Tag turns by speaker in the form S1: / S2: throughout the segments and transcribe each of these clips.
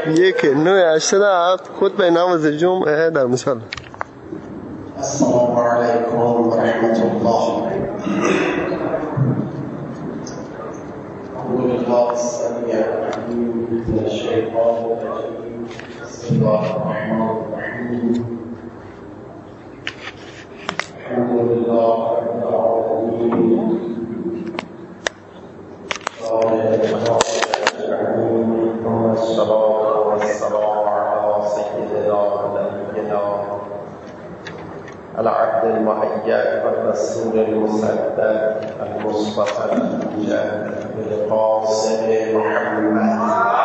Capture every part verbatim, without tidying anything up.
S1: یک نه هشتاد هفت خطبه نماز جمعه در مصلی.
S2: السلام علیکم و رحمت الله. أعوذ بالله السميع العليم من الشيطان الرجيم. بسم الله الرحمن الرحيم. الحمد لله رب العالمين. ثم الصلاة والسلام على سيدنا ونبينا العبد المؤيد والرسول المصدق المصطفى الأمجد بالقاسم محمد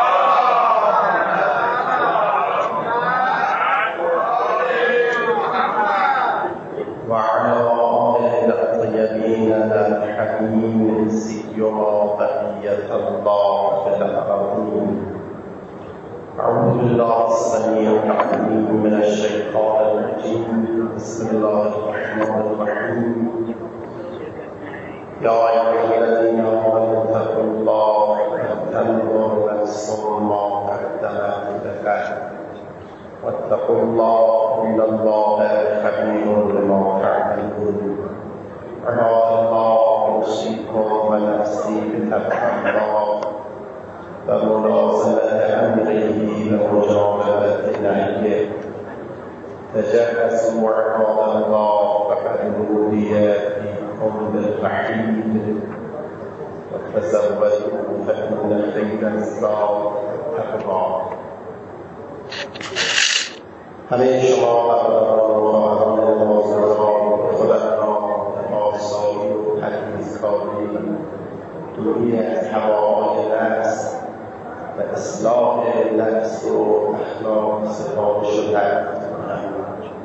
S2: وعلى آله الطيبين الحميد سيما بقية الله في الأرضين. أعوذ بالله السميع العليم من الشيطان الرجيم. بسم الله الرحمن الرحيم. يا أيها الذين آمنوا اتقوا الله ولتنظر نفس ما قدمت لغد واتقوا الله إن الله خبير بما تعملون. عباد الله أوصيكم ونفسي بتقوى الله وملازمة أمره ومجانبة نهيه. تجهزوا عباد الله فقد نودي فيكم بالرحيم وتزودوا فإن خير الزاد التقوى. همه شما برادران و خواهران نازنین خودتان آسایی و پرهیزکاری دوری از هواهای نفس و اصلاح نفس و اخلاق سفارش و تربیت کنند.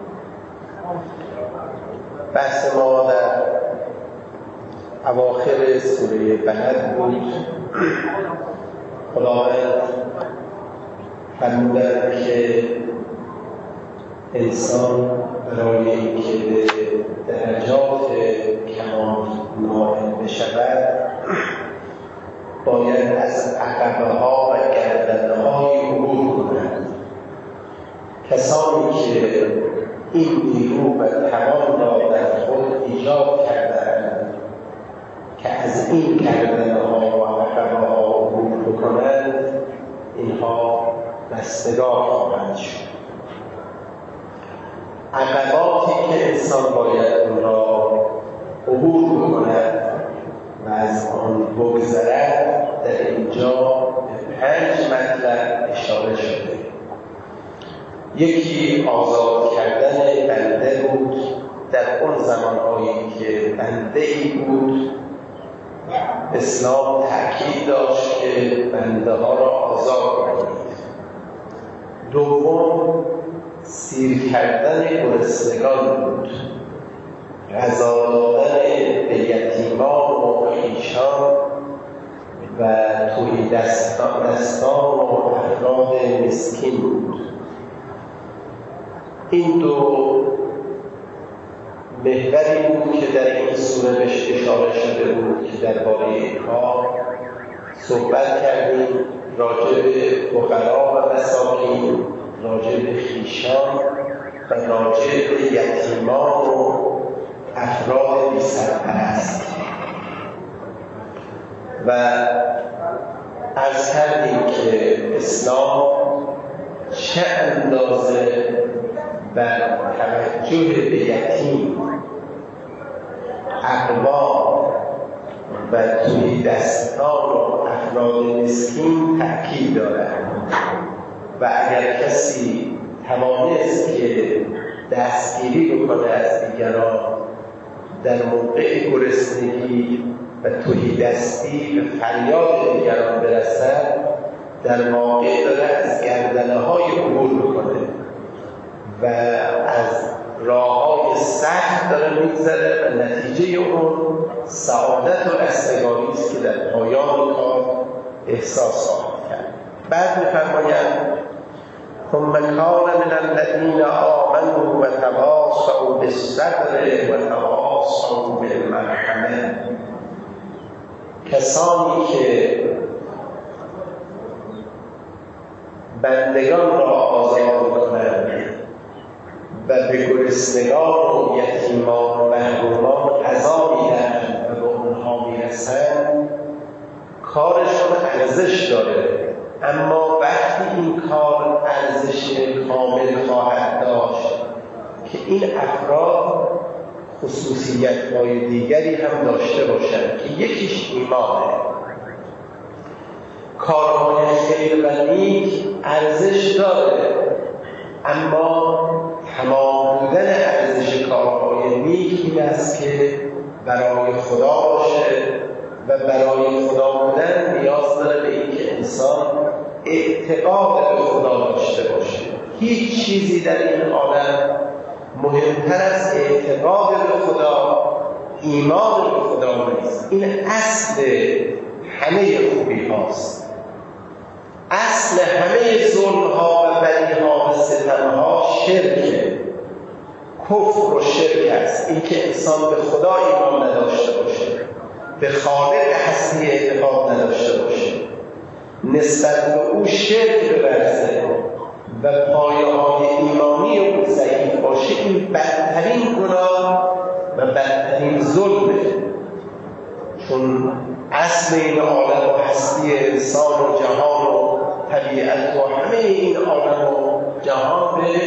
S2: بحث ما در اواخر سوره بلد بود. خداوند فرمودند که انسان برای اینکه به درجات کمال نائل بشود باید از عقبه ها و گردنه های عبور کند. کسانی که این نیرو و توان را در خود ایجاد کردند که از این گردنه ها و عقبه ها عبور بکنند اینها رستگار خواهند شد. عقباتی که انسان باید اون را عبور بکند و از آن بگذرد در اینجا به پنج مطلب اشاره شده. یکی آزاد کردن بنده بود. در اون زمانهایی که بنده ای بود اسلام تأکید داشت که بنده ها را آزاد کنید. دوم سیر کردن گرسنگان بود. غذا دادن به یتیمان و خویشان و توی دستان, دستان و افراد مسکین بود. این دو محوری بود که در این سوره بهش اشاره شده بود که درباره کار صحبت کردیم، راجع به فقرا و مساکین، راجع به خویشان و راجع به یتیمان و افراد بی سرپرست. و عرض کردیم که اسلام چه اندازه بر توجه به یتیم، اقوام و توی دستان و افراد مسکین تأکید دارد. و اگر کسی توانست که دستگیری بکنه از دیگران در موقع گرسنگی و تهیدستی به فریاد دیگران برسد، در واقع داره از گردنه های عبور بکنه و از راه های سخت داره میگذره و نتیجه اون سعادت و رستگاری است که در پایان کار احساس خواهد کرد. بعد می‌فرمایند ثم كان من الذين آمنوا وتواصوا بالصبر وتواصوا بالمرحمة. کسانی که بندگان را آزاد کنند و به گرسنگان و یتیمان و محرومان غذا میدهند و به اونها میرسند، کارشون ارزش داره. اما وقتی این کار ارزش کامل خواهد داشت که این افراد خصوصیت‌های دیگری هم داشته باشند که یکیش ایمانه. کارهای خیر و نیک ارزش داره، اما تمام بودن ارزش کارهای نیک این است که برای خدا باشه و برای خدا بودن نیاز داره به اینکه انسان اعتقاد به خدا داشته باشه. هیچ چیزی در این عالم مهمتر از اعتقاد به خدا، ایمان به خدا نیست. این اصل همه خوبی هاست. اصل همه ظلم ها و بدی ها و ستم ها شرکه، کفر و شرک است. اینکه انسان به خدا ایمان نداشته باشه، به خالق هستی اعتقاد نداشته باشه، نسبت به او شرک بورزه و پایه های ایمانی او ضعیف باشه، این بدترین گناه و بدترین ظلمه. چون اصل این عالم و هستی انسان و جهان و طبیعت و همه این عالم و جهان به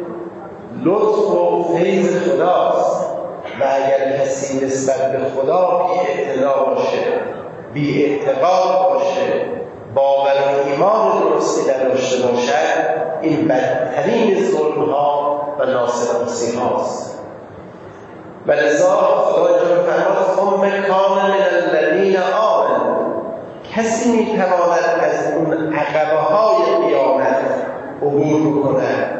S2: لطف و فیض خداست و اگر کسی نسبت به خدا بی اعتنا باشه، بی اعتقاد باشه، باور و ایمان درستی نداشته باشد، این بدترین ظلم ها و ناسپاسی هاست. و لذا خدا جل فرمود ثم کان من الذین آمنوا، کسی میتواند از اون عقبه های قیامت عبور کند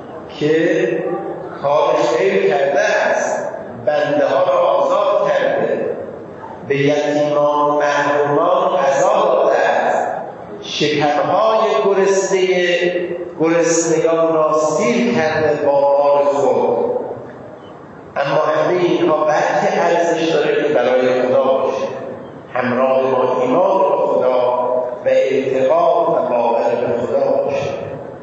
S2: که کار خیر کرده است، بنده ها را آزاد کرده، به یتیمان و محرومان غذا داده است، شکمهای گرسنه گرسنگان را سیر کرده با مال خود. اما همه اینها بلکه ارزش داره که برای خدا باشه، همراه با ایمان به خدا و اعتقاد و باور به خدا باشه.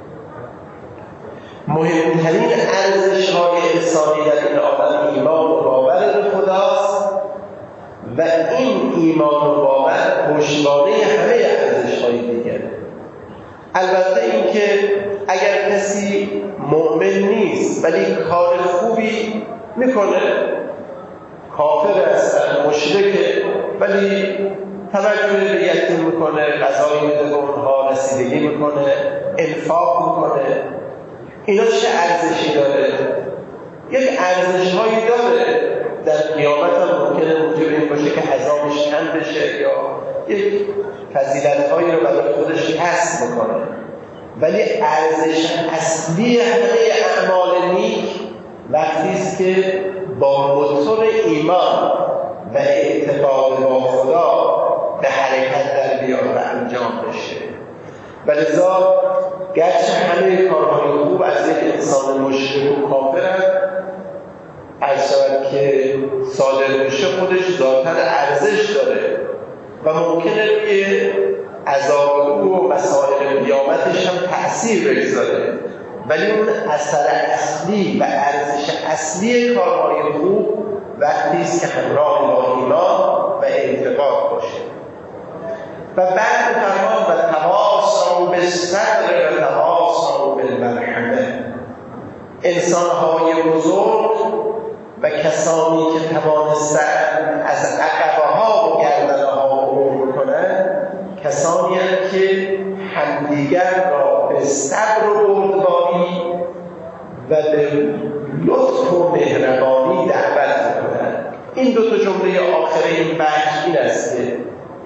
S2: مهمترین ارزش های انسانی در این عالم ایمان و باور به خداست و این ایمان و باور پشتوانه همه ارزش های دیگره. البته اینکه اگر کسی مؤمن نیست ولی کار خوبی میکنه، کافر است، مشرکه، ولی توجه به یتیم میکنه، غذای میده به اونها، رسیدگی میکنه، انفاق میکنه، اینا چه ارزشی داره؟ یک ارزش هایی داره. در قیامت هم ممکنه موجب این باشه که عذابش کم بشه یا یک فضیلت هایی رو برای خودش کسب میکنه، ولی ارزش اصلی همه اعمال نیک وقتی است که با موتور ایمان و اعتقاد با خدا به حرکت در بیاد و انجام بشه. و لذا گرچه همه کارهای خوب از یک انسان مشرک و کافر عرض شود که صادر میشه خودش ذاتاً ارزش داره و ممکنه روی عذاب او و مسائل قیامتش هم تأثیر بگذاره، ولی اون اثر اصلی و ارزش اصلی کارهای خوب وقتی است که همراه با ایمان و اعتقاد باشه. و بعد فرمان و تواصوا بالصبر و تواصوا بالمرحمه، انسان‌های بزرگ و کسانی که توانستند از عقبه‌ها و گردنه‌ها عبور کنند، کسانی هستند که همدیگر را به صبر و بردباری و به لطف و مهربانی دعوت می‌کنند. این دو تا جمله آخر این بحث این است که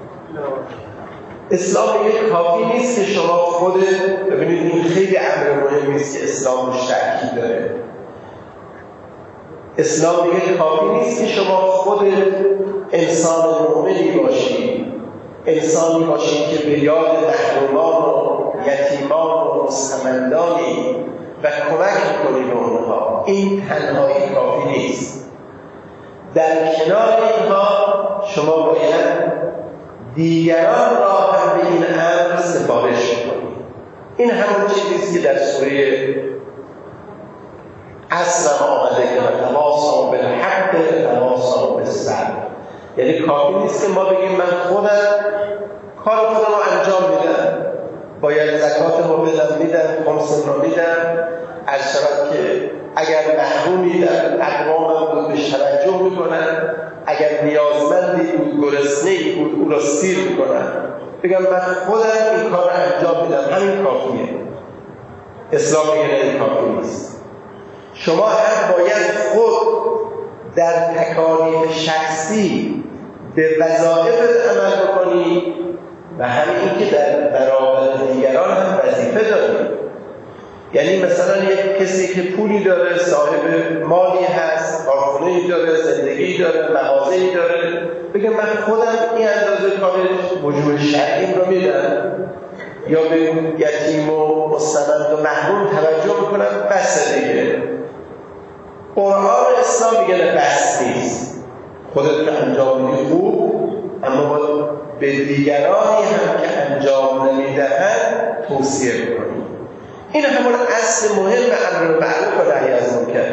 S2: اسلام یک کافی نیست که شما خود ببینید، این خیلی امر مهمی است که اسلام روش تأکید داره. اسلام دیگه کافی نیست که شما خود انسان مؤمنی باشی، انسانی باشی که به یاد محرومان و یتیمان و مستمندانی و کمک کنی به اونها. این تنهایی کافی نیست. در کنار اینها شما باید دیگران را هم به این امر سفارش کنید. این همون چیزیست که در سوره اصلا آمده که تواصوا بالحق تواصوا بالصبر. یعنی کافی نیست که ما بگیم من خودم کار خودم رو انجام میدم، باید زکات رو بدم میدم، خمس رو میدم، از شود که اگر محرومی در اقوامم بود بهش توجه میکنن، اگر نیازمندی بود گرسنه‌ای بود او را سیر میکنن، بگم من خودم این کار رو انجام میدم، همین کافیه. اسلام میگه این کافی نیست. شما هم باید خود در تکالیف شخصی به وظایفت عمل بکنی و همین که در برابر دیگران هم وظیفه داری. یعنی مثلا یک کسی که پولی داره، صاحب مالی هست، کارخونه‌ای داره، زندگی داره، مغازه‌ای داره، بگه من خودم این اندازه کارش وجوه شرعیم رو میدم، یا به یتیم و مستمند و محروم توجه میکنم، بسه دیگه. قرآن اسلام میگه نه بس نیست، خودت که انجام میدی خوب، اما باید به دیگرانی هم که انجام نمیدهند توصیه بکنی. این همون اصل مهم امر معروف و نهی از منکر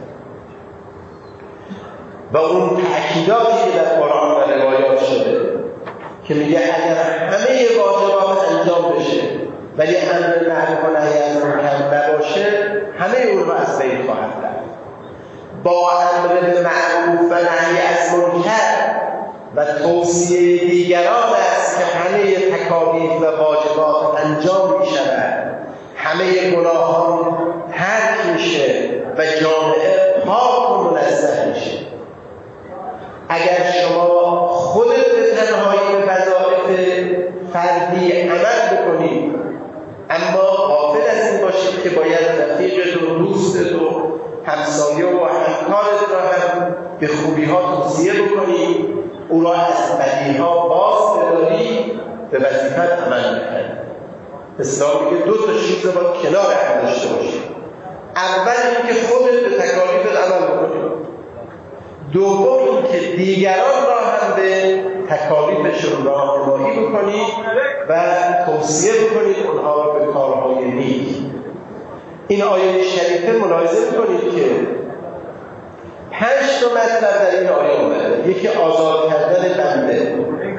S2: و اون تأکیداتی که در قرآن و روایات شده که میگه اگر همه واجبات انجام بشه ولی امر معروف و نهی از منکر نباشه، همه اون رو از بین خواهد رفت. با امر معروف و نهی از منکر و توصیه دیگران است که همه تکالیف و واجبات انجام می شود، همه گناهان ترک میشه و جامعه پاک و منزه میشه. اگر شما خودت به تنهایی به وظایف فردی عمل بکنید، اما غافل از این باشید که باید رفیقت و دوستت و همسایه و همکارت را هم به خوبی ها توصیه بکنید، او را از بدی ها باز بداری، به وظیفت عمل میکنید. اسلام میگه دو تا چیز رو باید کنار هم داشته باشید. اول اینکه خودت به تکالیفت عمل بکنید، دوم اینکه دیگران را هم به تکالیفشون راهنمایی بکنید و توصیه بکنید اونها را به کارهای نیک. این آیه شریفه ملاحظه میکنید که پنج تا مطلب در این آیه اومده. یکی آزاد کردن بنده،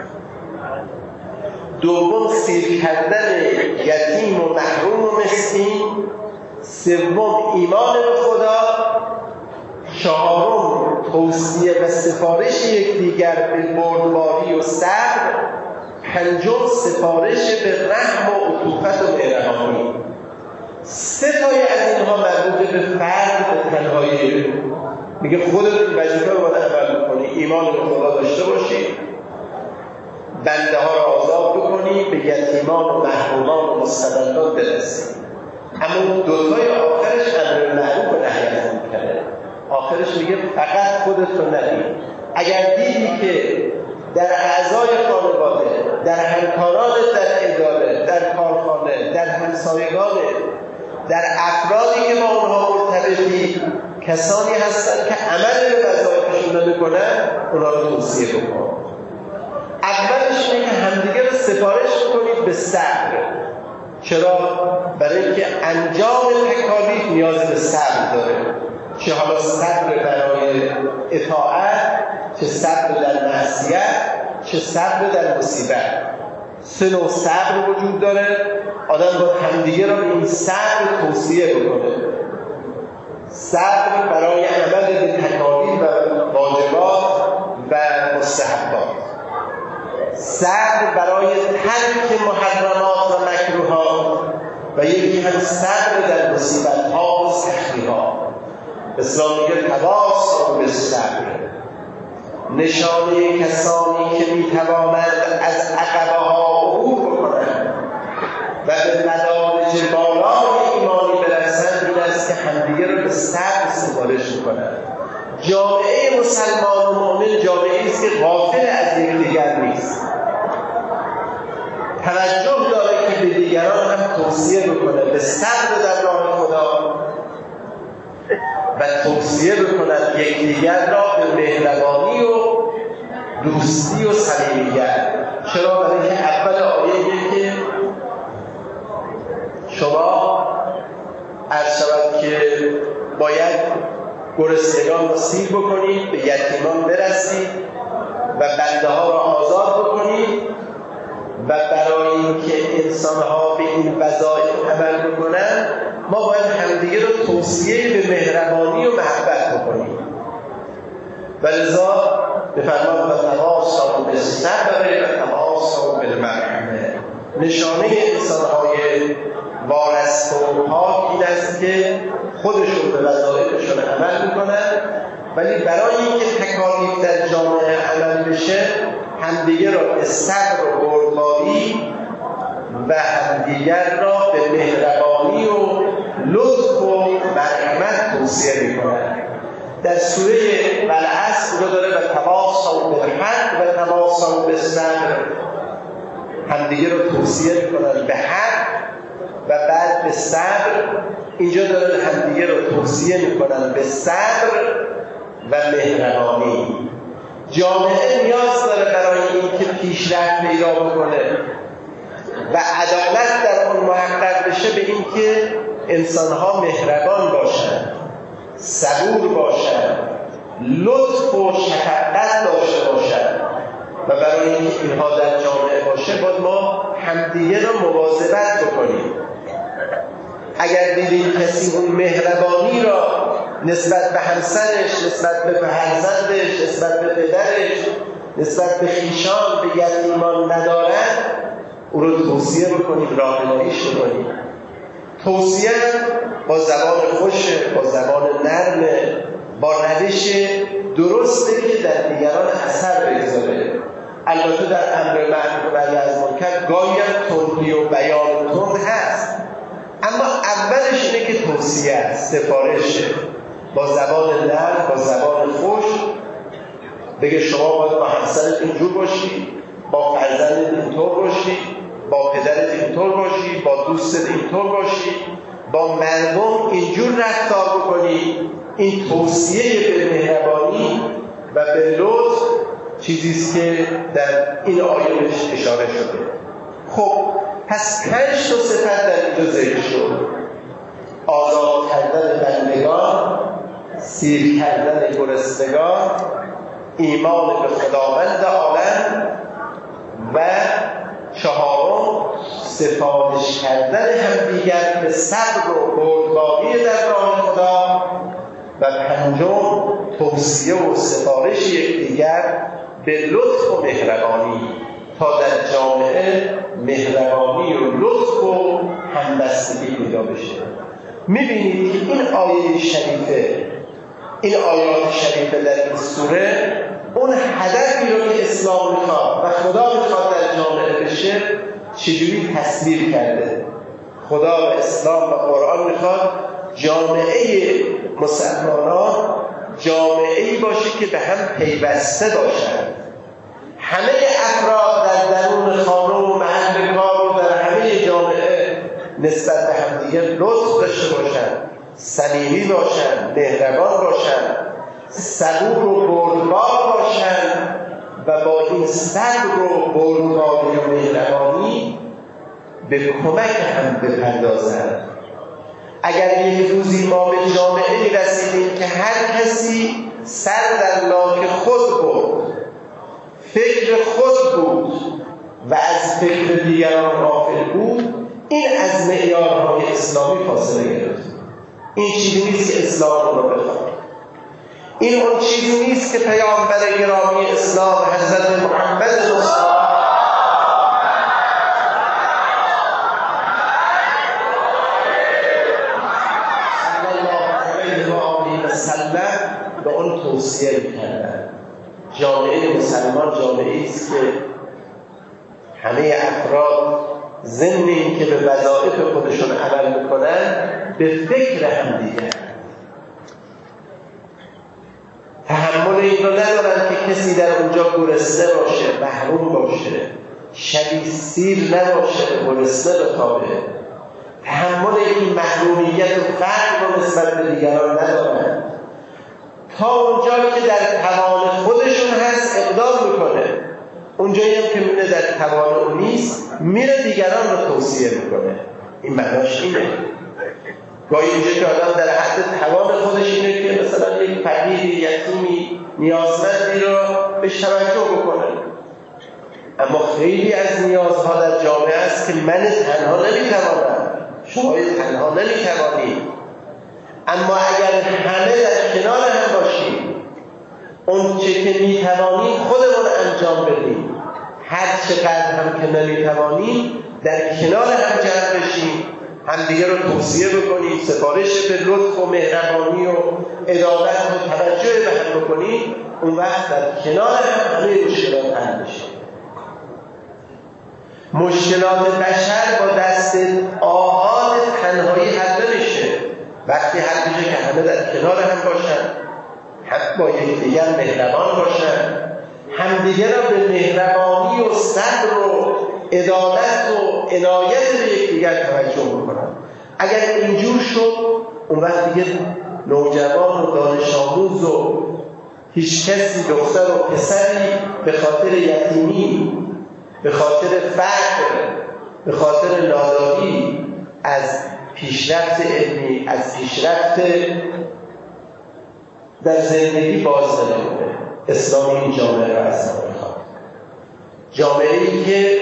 S2: دوم سیر کردن یتیم و محروم و مسکین، سوم ایمان به خدا، چهارم توصیه و سفارش یکدیگر به بردباری و صبر، پنجم سفارش به رحم و عطوفت و مهربانی. سه تای از اینها مربوط به فرد به تنهایی. میگه خودت وظیفه رو باید عمل بکنی، ایمان به خدا داشته باشی، بنده ها را آزاد بکنی، به یتیمان و محرومان و مستمندان برسی. اما دوتای آخرش امر معروف و نهی از منکر. آخرش میگه فقط خودت رو ندید. اگر دیدی که در اعضای خانواده، در همکارانت در اداره، در کارخانه، در همسایگانت، در افرادی که با اونها مرتبطی کسانی هستند که عمل به وظایفشون نمی‌کنن، اونها رو توصیه بکن. اولش اینه که همدیگه رو سفارش بکنید به صبر. چرا؟ برای اینکه انجام تکالیف نیاز به صبر داره. چه حالا صبر برای اطاعت، چه صبر در معصیت، چه صبر در مصیبت. سه نوع صبر وجود داره. آدم باید همدیگه رو به این صبر توصیه بکنه. صبر برای عمل به تکالیف و واجبات و مستحبات، صبر برای ترک محرمات و مکروهات، و یکی هم صبر در مصیبت ها و سختی ها. اسلام میگه تواصوا بالصبر. نشانه کسانی که میتوانند از عقبه ها عبور بکنند و به مدارج بالای ایمانی برسند این است که همدیگه رو به صبر سفارش میکنند. جامعه مسلمان و مؤمن جامعه است که غافل از یکدیگر نیست، توجه داره که به دیگران هم توصیه بکنه به صبر در راه خدا و توصیه بکند یکدیگر را به مهربانی و دوستی و صمیمیت. چرا؟ برای اینکه اول آیه میگه که شما گرسنگان را سیر بکنید، به یتیمان برسید و بنده ها را آزاد بکنید و برای اینکه انسان ها به این وظایف عمل بکنن ما باید همدیگه رو توصیه به مهربانی و محبت بکنیم. و لذا بفرمان و تواصوا بالصبر و تواصوا بالمرحمه. نشانه انسان های وارسته و پاک این است که خودشون به وظایفشون عمل میکنن، ولی برای اینکه تکالیف در جامعه عمل بشه همدیگه را به صبر و بردباری و همدیگر را به مهربانی و لطف و مرحمت توصیه میکنن. در سوره والعصر رو داره و تواصوا بالحق و تواصوا بالصبر، همدیگه رو توصیه میکنن به حق و بعد به صبر. اینجا دارن همدیگه رو توصیه میکنن به صبر و مهربانی. جامعه نیاز داره برای اینکه پیشرفت پیدا بکنه و عدالت در اون محقق بشه به اینکه انسان‌ها مهربان باشن، صبور باشن، لطف و شفقت داشته باشن و برای اینکه اینها در جامعه باشه باید ما همدیگه رو مواظبت بکنیم. اگر دیدیم کسی اون مهربانی را نسبت به همسرش، نسبت به فرزندش، نسبت به پدرش، نسبت به خویشان، به یتیمان ندارد، او رو توصیه بکنیم، راهنماییش بکنیم. توصیه با زبان خوش، با زبان نرم، با روش درسته که در دیگران اثر بگذاره. البته در امر معروف و نهی از منکر گاهی هم تندی و بیان تند هست، اما اولش اینه که توصیه است، سفارشه، با زبان نرم، با زبان خوش بگه شما باید با همسرت اینجور باشی، با فرزندت اینطور باشی، با پدرت اینطور باشی، با دوستت اینطور باشی، با مردم اینجور رفتار بکنی. این توصیه به مهربانی و به لطف چیزیست که در این آیه بهش اشاره شده. خب پس پنج تا صفت در اینجا ذکر شد: آزاد کردن بندگان، سیر کردن گرسنگان، ایمان به خداوند عالم و چهارم سفارش کردن همدیگر به صبر و بردباری در راه خدا و پنجم توصیه و سفارش یکدیگر به لطف و مهربانی تا در جامعه مهربانی و لطف و همبستگی پیدا بشه. میبینید که این آیه شریفه، این آیات شریفه در این سوره اون هدفی رو که اسلام میخواد و خدا میخواد در جامعه بشه چجوری تصویر کرده. خدا و اسلام و قرآن میخواد جامعه مسلمانان جامعه‌ای باشه که به هم پیوسته باشن. همه افراد در درون خانه و محل کار و در همه جامعه نسبت به همدیگه لطف داشته باشن، صمیمی باشن، مهربان باشن، صبور و بردبار باشن و با این صبر و بردباری و مهربانی به کمک هم بپردازن. اگر یک روزی ما به جامعه رسیدیم که هر کسی سر در لاک خود بود، فکر خود بود و از فکر دیگران غافل بود، این از معیارهای اسلامی فاصله گرفت. این چیزی نیست که اسلام رو بخواد. این اون چیزی نیست که پیامبر گرامی اسلام حضرت محمد مصطفی سلم به اون توصیه کردن. جامعه مسلمان جامعه است که همه افراد ضمن این که به وظایف خودشون عمل میکنن به فکر همدیگر، تحمل این رو ندارن که کسی در اونجا گرسنه باشه، محروم باشه، شبیه سیر نباشه، گرسنه بخوابه. تحمل این محرومیت و فقر رو نسبت به دیگران ندارن. تا اونجا که در توان خودشون هست اقدام میکنه، اونجایی هم که میبینه در توان اون نیست میره دیگران رو توصیه میکنه. این معناش اینه. گاهی اینجا که آدم در حد توان خودش اینه که مثلا یک فقیر یتیمی نیازمندی رو بهش توجه بکنه، اما خیلی از نیازها در جامعه است که من تنها نمیتوانم، شما تنها نمیتوانید، اما اگر همه در کنار هم باشیم، اون چه که میتوانیم خودمون انجام بدیم، هر چقدر هم که نمیتوانیم در کنار هم جمع بشیم، همدیگه رو توصیه بکنیم، سفارش به لطف و مهربانی و عدالت و توجه به هم بکنیم، اون وقت در کنار هم همه مشکلات حل بشه. مشکلات بشر با دست آهاد تنهایی حل نمیشه. وقتی حل میشه که همه در کنار هم باشن، هم با یکدیگر مهربان باشن، همدیگه را به مهربانی و صبر و عدالت و عنایت به یکدیگر توجه بکنن. اگر اینجور شد، اون وقت دیگه نوجوان و دانش آموز و هیچ کسی، دختر و پسری به خاطر یتیمی، به خاطر فقر، به خاطر ناداری از پیشرفت علمی، از پیشرفت در زندگی باز نمی‌مونه. اسلام این جامعه را از ما می‌خواد. جامعه‌ای که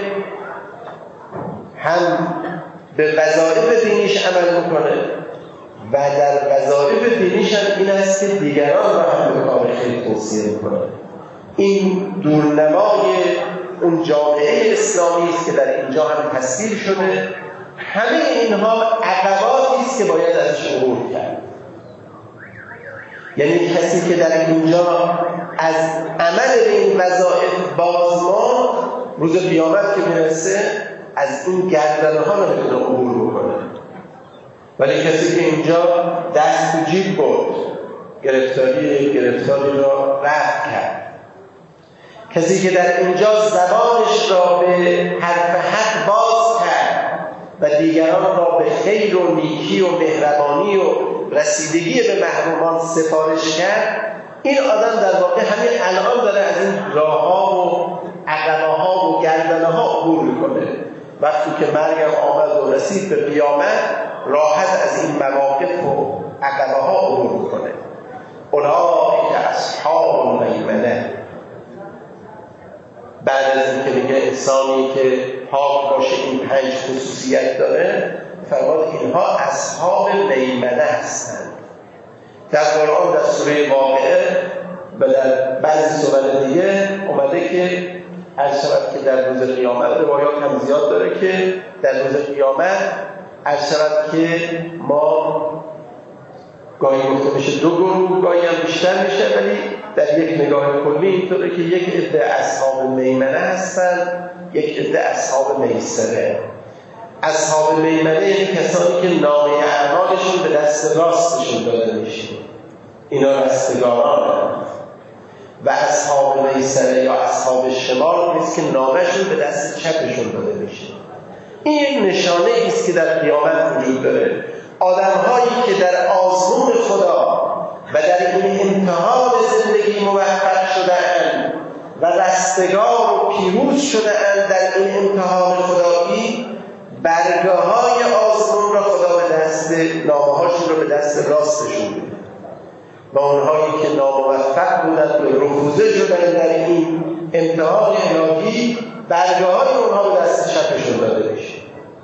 S2: هم به وظایف دینیش عمل می‌کنه و در وظایف دینیش هم این است که دیگران را هم به کار خیر توصیه می‌کنه. این دورنمای اون جامعه اسلامی است که در اینجا هم تصویر شده. همه اینها عقباتی است که باید ازش عبور کرد. یعنی کسی که در اینجا از عمل به این وظایف بازماند، روز قیامت که میرسه از این گردنها رو نمیتونه عبور بکنه. ولی کسی که اینجا دست تو جیب برد، گرفتاری گرفتاری را رفع کرد، کسی که در اینجا زبانش را به حرف حق باز کرد و دیگران را به خیر و نیکی و مهربانی و رسیدگی به محرومان سفارش کرد، این آدم در واقع همین الان داره از این راه‌ها و عقبه‌ها و گردنه‌ها عبور میکنه. وقتی که مرگ آمد و رسید به قیامت، راحت از این مواقف و عقبه‌ها عبور میکنه. اولئک اصحاب المیمنه. بعد از این که میگه انسانی که پاک باشه این پنج خصوصیت داره، فرمود اینها اصحاب میمنه هستند. در قرآن در سوره واقعه و در بعضی سور دیگه اومده که عرض شود که در روز قیامت، روایات هم زیاد داره که در روز قیامت عرض شود که ما گاهی گفته میشه دو گروه، گاهی هم بیشتر میشه، ولی در یک نگاه کلی اینطوره که یک عده اصحاب میمنه هستن، یک عده اصحاب میسره. اصحاب میمنه یعنی کسانی که نامه اعمالشون به دست راستشون داده میشه، اینا رستگارانه. و اصحاب میسره یا اصحاب شمال نیست که نامهشون به دست چپشون داده میشه. این نشانه ایست که در قیامت وجود داره. آدم‌هایی که در آزمون خدا و در این امتحان زندگی موفق شده‌اند و رستگار و پیروز شده‌اند در این امتحان خدایی، برگه‌های آزمون را خدا به دست، نامه‌هاشون را به دست راستشون میده. و اونهایی که ناموفق بودند و رفوزه شدند در این امتحان الهی، برگه‌های اونها به دست چپشون داده میشه.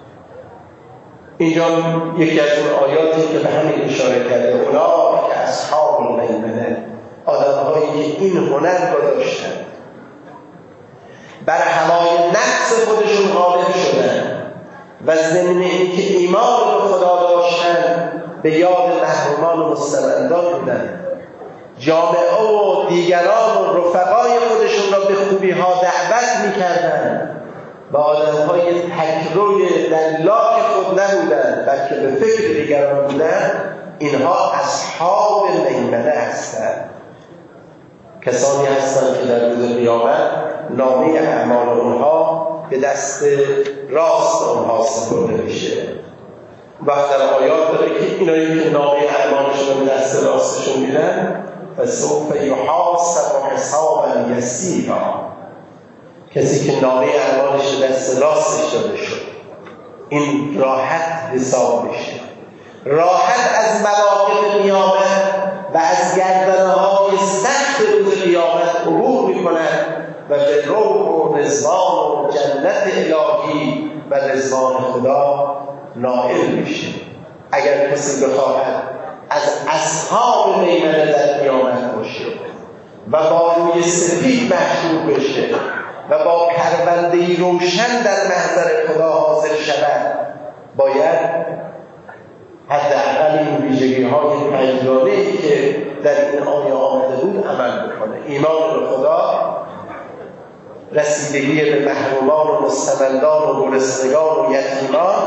S2: اینجا یکی از اون آیاتی که به همین اشاره کرده، اولئک اصحاب المیمنه، آدم‌هایی که این هنر را داشتن، بر هوای نفس خودشون غالب شدن و ضمن اینکه ایمان به خدا داشتن به یاد محرومان و مستمندان بودن، جامعه و دیگران و رفقای خودشون را به خوبی‌ها دعوت می‌کردند و آدم‌های تکروی در لاک خود نبودند بلکه به فکر دیگران بودند، اینها اصحاب میمنه هستند. کسانی هستند که در روز قیامت نامه اعمال اونها به دست راست اونها سپرده میشه. وقت در آیات داره که اینایی که نامه اعمالشون به دست راستشون میدن، فسوف یحاسب حسابا یسیرا، کسی که نامه اعمالش به دست راستش داده شد این راحت حساب میشه، راحت از مواقف قیامت و از گردنه‌های سخت روز قیامت عبور می‌کند و به روح و رضوان و جنت الهی و رضوان خدا نائل میشه. اگر کسی بخواهد از اصحاب میمنه در قیامت باشه و با روی سپید محشور بشه و با پرونده‌ای روشن در محضر خدا حاضر شود، باید حداقل این ویژگی‌های پنجگانه‌ای که در این آیه آمده بود عمل بکنه: ایمان به خدا، رسیدگی به محرومان و مستمندان و گرسنگان و یتیمان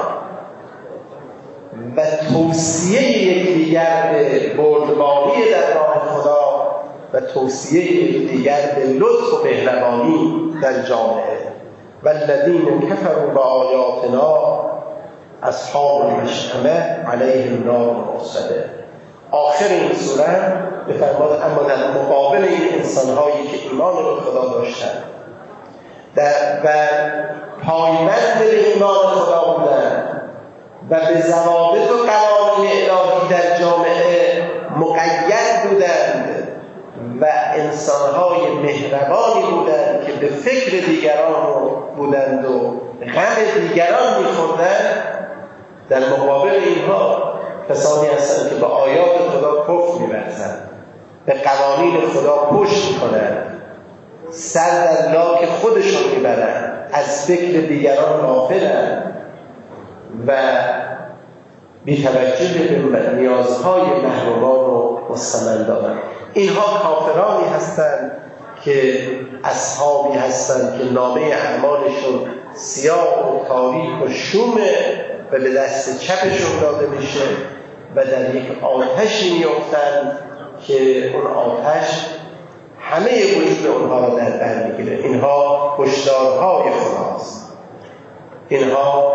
S2: و توصیه یکدیگر به بردباری در راه خدا و توصیه یکدیگر به لطف و مهربانی در جامعه. والذین کفروا بآیاتنا اصحاب المشأمة علیهم نار موصده. آخر این سوره بفرماد اما در مقابل این انسان‌هایی که ایمان به خدا داشتند و پایبند به ایمان خدا بودند و به ضوابط و قوانین الهی در جامعه مقید بودند و انسان‌های مهربانی بودند که به فکر دیگران بودند و غم دیگران می‌خوردند، در مقابل اینها کسانی هستند که به آیات خدا کفر می‌ورزند، به قوانین خدا پشت می‌کنند، سر در لاک خودشون میبرند، از فکر دیگران غافلند و بی‌توجه به نیازهای محرومان و مستمندان. اینها کافرانی هستند که اصحابی هستند که نامه اعمالشون سیاه و تاریک و شومه و به دست چپشون داده میشه و در یک آتشی میافتند که اون آتش همه وجود اونها را در بر میگیره. اینها هشدارهای خداست، اینها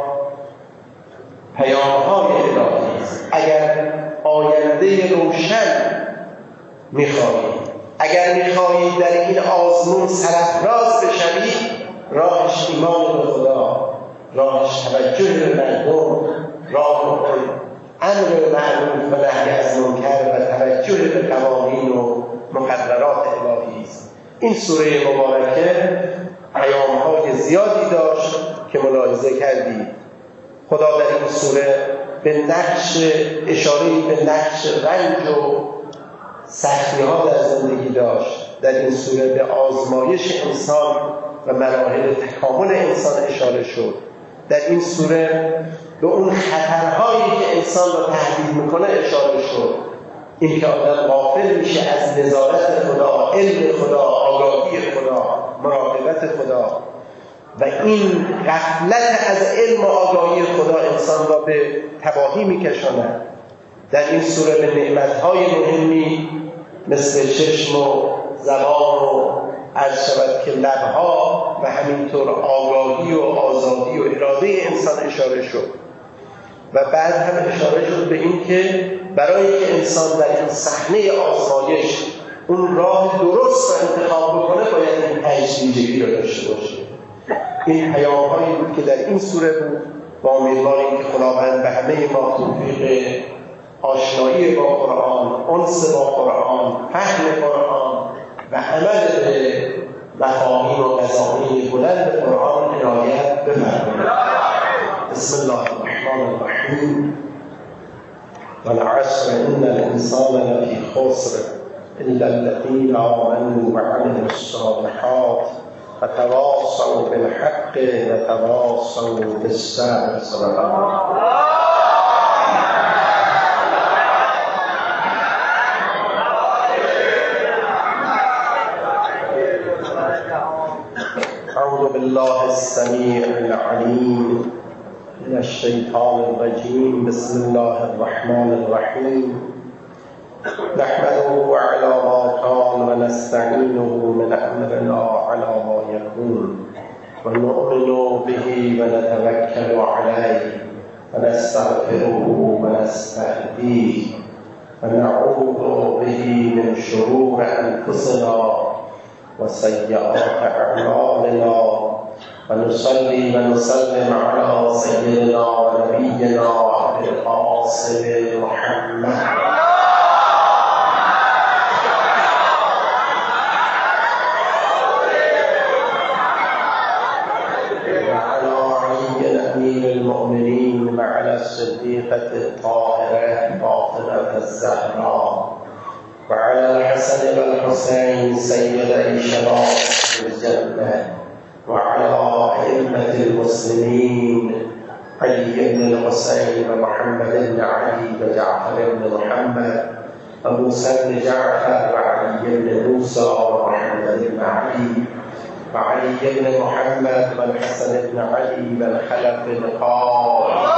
S2: پیامهای الهی است. اگر آینده روشن میخواهید، اگر میخواهید در این آزمون سرافراز بشوید، راهش ایمان به خدا، راهش توجه به مردم، راه امر معروف و نهی از منکر و توجه به قوانین و مقررات الهی است. این سوره مبارکه پیام‌های زیادی داشت که ملاحظه کردید. خدا در این سوره به نقش اشاره‌ای به نقش رنج و سختی‌ها در زندگی داشت. در این سوره به آزمایش انسان و مراحل تکامل انسان اشاره شد. در این سوره به اون خطرهایی که انسان را تهدید میکنه اشاره شد. این که آدم غافل میشه از نظارت خدا، علم خدا، آگاهی خدا، مراقبت خدا و این غفلت از علم و آگاهی خدا انسان را به تباهی میکشاند. در این سوره به نعمتهای مهمی مثل چشم و زبان و عرض شود که لبها و همینطور آگاهی و آزادی و اراده انسان اشاره شد و بعد هم اشاره شد به این که برای که انسان در این صحنه آزمایش اون راه درست را انتخاب بکنه باید این پنج ویژگی را داشته باشه. این پیام‌هایی بود که در این سوره بود و امیدواریم که خداوند به همه ما توفیق آشنایی با قرآن، انس با قرآن، فهم قرآن و عمل به مفاهیم و قضاوی بلند قرآن عنایت بفرمایید. بسم الله الرحمن الرحیم. والعصر ان الانسان لفی خسر الا الذین آمنوا وعملوا الصالحات وتواصوا بالحق وتواصوا بالصبر. صدق الله. أعوذ بالله السميع العليم من الشيطان الرجيم. بسم الله الرحمن الرحيم. نحمده على ما كان ونستعينه من أمرنا على ما يكون ونؤمن به ونتوكل عليه ونستغفره ونستهديه ونعوذ به من شرور أنفسنا وسيئات أعمالنا ونصلي ونسلم على سيدنا ونبينا أبي القاسم محمد وعلى علي أمير المؤمنين وعلى الصديقة الطاهرة فاطمة الزهراء وعلى الحسن والحسين سيدي شباب الجنة وعلى أئمة المسلمين علي بن الحسين ومحمد بن علي وجعفر بن محمد وموسى بن جعفر وعلي بن موسى ومحمد بن علي وعلي بن محمد والحسن بن علي والخلف بن قاسم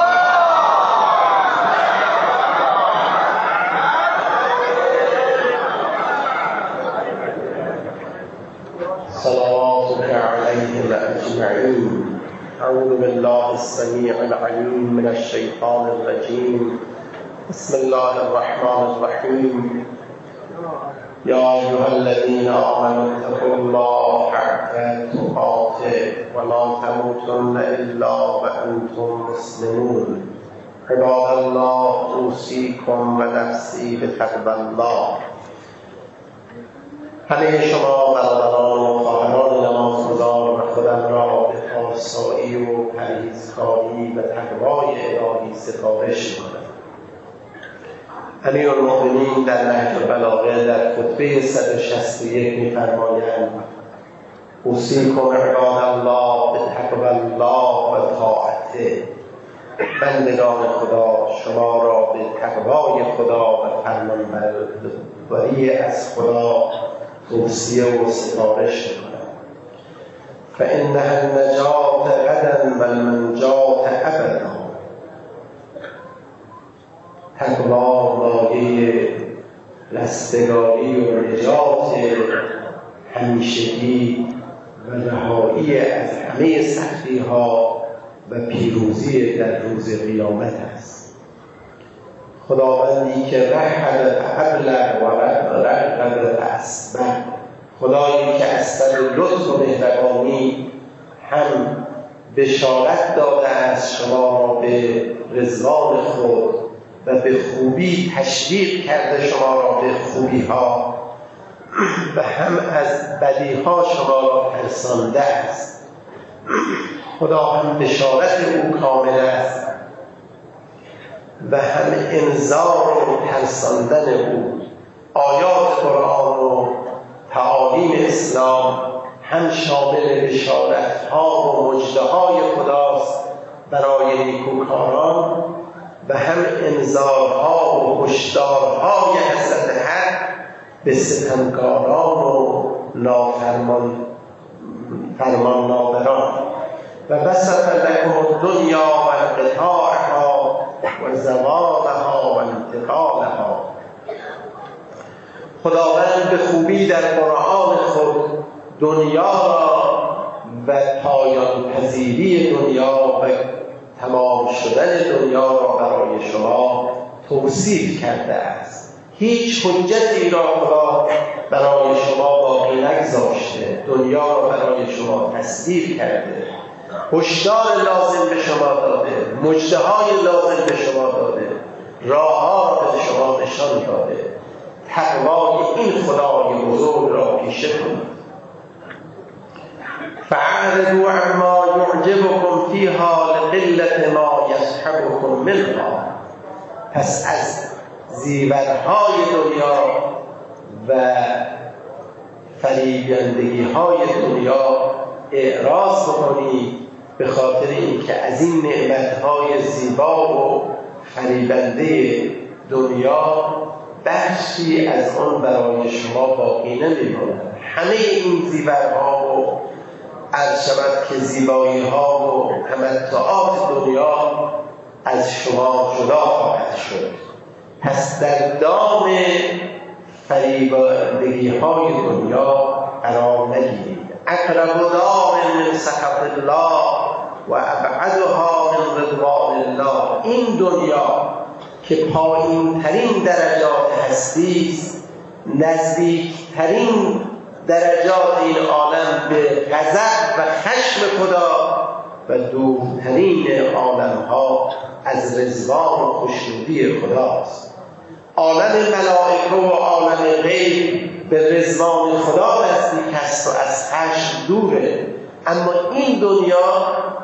S2: صلواتك عليهم أجمعين. أعوذ بالله السميع العليم من الشيطان الرجيم. بسم الله الرحمن الرحيم. يا أيها الذين آمنوا اتقوا الله حق تقاته ولا تموتن إلا وأنتم مسلمون. عباد الله أوصيكم ونفسي بتقوى الله. همه شما برادران و خواهران نمازگزار و خودم را به پارسایی و پرهیزکاری و تقوای الهی سفارش می‌کنم. امیرالمؤمنین در نهج البلاغه در خطبه صد و شصت و یک می‌فرمایند: اوصیکم عباد الله بتقوی الله و طاعته. بندگان خدا، شما را به تقوای خدا و فرمانبرداری از خدا توصیه و سفارش می‌کنم. فإنها النجاة غدا والمنجاة ابدا. تقوا مایه رستگاری و نجات همیشگی و رهایی از همه سختی‌ها و پیروزی در روز قیامت است. خداوندی که رحل فابلغ و رغب فاسبق، خدایی که از سر لطف و مهربانی هم بشارت داده است شما را به رضوان خود و به خوبی تشویق کرده شما را به خوبی ها و هم از بدی ها شما را ترسانده است. خدا هم بشارت او کامل است و هم انذار و ترساندن او. آیات قرآن و تعالیم اسلام هم شامل بشارت ها و مژده های خداست برای نیکوکاران و هم انذارها و هشدارهای حضرت حق به ستمکاران و نافرمان فرمان ناوران. و وصف لکم الدنیا و انقطاعها و زوالها و انتقالها. خداوند به خوبی در قرآن خود دنیا را و پایان پذیری دنیا و تمام شدن دنیا را برای شما توصیف کرده است. هیچ حجتی را خدا برای شما باقی نگذاشته. دنیا را برای شما تصدیق کرده، هشدار لازم به شما داده، مژده‌های لازم به شما داده، راه‌ها را به شما نشان داده. تقوای این خدای بزرگ را پیشه کنید. فاعرضوا عما یعجبکم فیها لقلة ما یصحبکم منها. پس از زیورهای دنیا و فریبندگی‌های دنیا اعراض بکنید، به خاطر اینکه از این نعمت‌های زیبا و فریبنده دنیا بخشی از آن برای شما باقی نمی‌ماند. همه این زیورها و عرض شود که زیبایی‌ها و تمتعات دنیا از شما جدا خواهد شد. پس در دام فریبندگی‌های دنیا قرار نگیرید. اقرب دار من سخط الله و ابعدها من رضوان الله. این دنیا که پایین ترین درجات هستی است، نزدیک ترین درجات این عالم به غضب و خشم خدا و دورترین عالمها از رضوان و خوشنودی خداست. عالم ملائکه و عالم غیب به رضوان خدا نزدیک است و از خشم دوره، اما این دنیا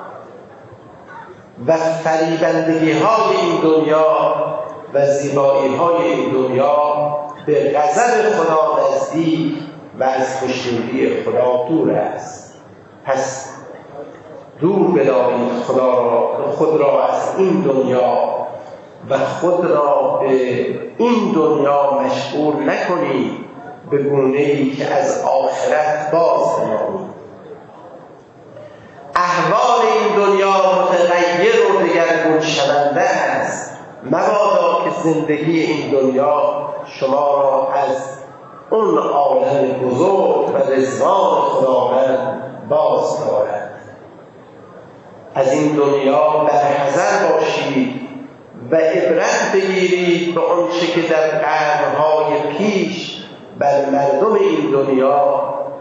S2: و فریبندگی های این دنیا و زیبایی های این دنیا به غضب خدا نزدیک و از خوشنودی خدا دور است. پس دور بدارید خدا را، خود را از این دنیا و خود را به این دنیا مشغول نکنید به گونه‌ای که از آخرت باز نمانید. احوال این دنیا متغیر و دگرگون شونده است. مبادا که زندگی این دنیا شما را از اون عالم بزرگ و رضوان خداوند باز دارد. از این دنیا برحذر باشید و عبرت بگیرید به آنچه که در قرن‌های پیش بر مردم این دنیا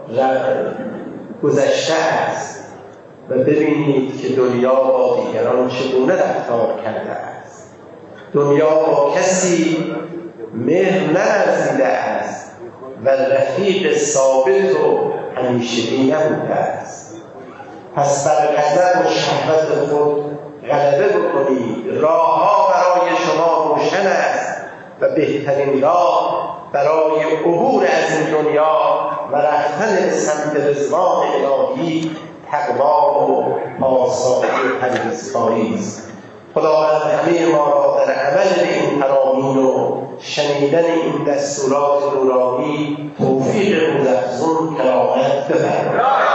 S2: گذشته است و ببینید که دنیا با دیگران چگونه رفتار کرده است. دنیا با کسی مهر نورزیده است و رفیق ثابت و همیشگی نبوده است. پس بر غضب و شهوت خود غلبه بکنید. راهها برای شما روشن است و بهترین راه برای عبور از این دنیا و رفتن به سمت رضوان الهی تقوا و آسایی و پرهیزکاری است. خداوند همه ما را در عمل به این فرامین و شنیدن این دستورات نورانی توفیق روزافزون کرامت بفرماید.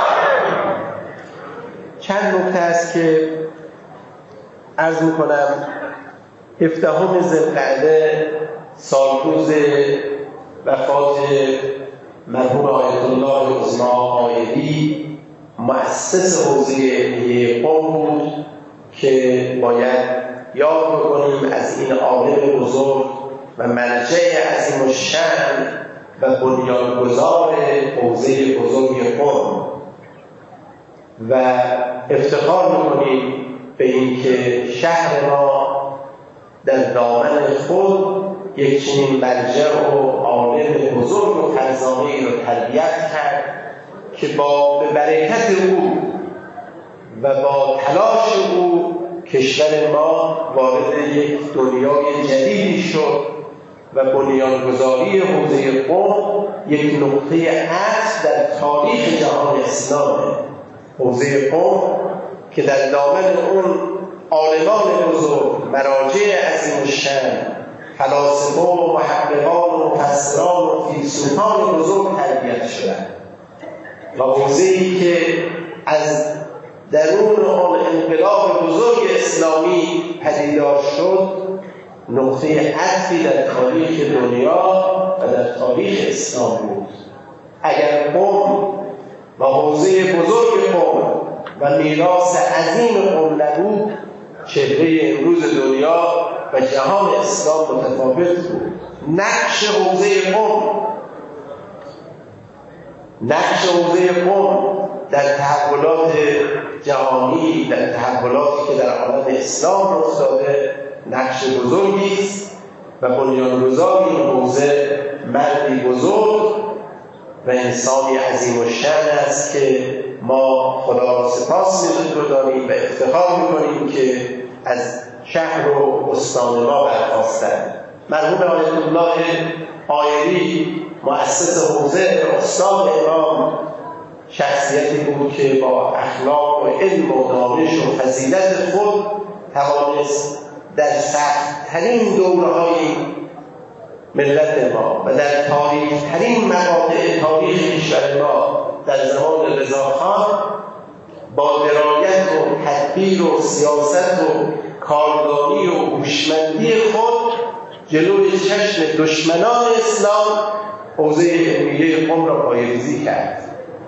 S2: چند نکته است که عرض میکنم. هفدهم ذوالقعده سالروز وفات مرحوم آیت الله عظمی عایدی مؤسس حوزه علمیه قم بود که باید یاد بکنیم از این عالم بزرگ و مرجع عظیم الشأن و بنیانگذار حوزه بزرگ قم و افتخار میکنیم به اینکه شهر ما در دامن خود یک چنین مرجع و عالم بزرگ و فرزانه‌ای رو تربیت کرد که با به برکت او و با تلاش او کشور ما وارد یک دنیای جدیدی شد و بنیانگذاری حوزه قم یک نقطه عطف در تاریخ جهان اسلامه. حوزه قم که در دامن اون عالمان بزرگ، مراجع عظیم الشأن، فلاسفه و محققان و مفسران و فیلسوفان بزرگ تربیت شدند و حوزه‌ای که از درون آن انقلاب بزرگ اسلامی پدیدار شد نقطه عطفی در تاریخ دنیا و در تاریخ اسلام بود. اگر قم و حوزه بزرگ قم و میراث عظیم قم نبود چهره امروز دنیا و جهان اسلام متفاوت بود. نقش حوزه قم نقش حوزه قم در تحولات جهانی، در تحولاتی که در عالم اسلام رخ داده نقش بزرگی است و بنیانگذار این حوزه مردی بزرگ و انسانی عظیم الشأن است که ما خدا را سپاس می‌گذاریم و افتخار می‌کنیم که از شهر و استان ما برخاستند. مرحوم آیت الله عایدی مؤسس حوزه استان امام شخصیتی بود که با اخلاق و علم و دانش و فضیلت خود توانست در سخت‌ترین دوره‌های ملت ما و در تاریک‌ترین مقاطع تاریخ کشور ما در زمان رضاخان با درایت و تدبیر و سیاست و کارگانی و هوشمندی خود جلوی چشم دشمنان اسلام حوزه علمیه قم را پایه‌ریزی کرد.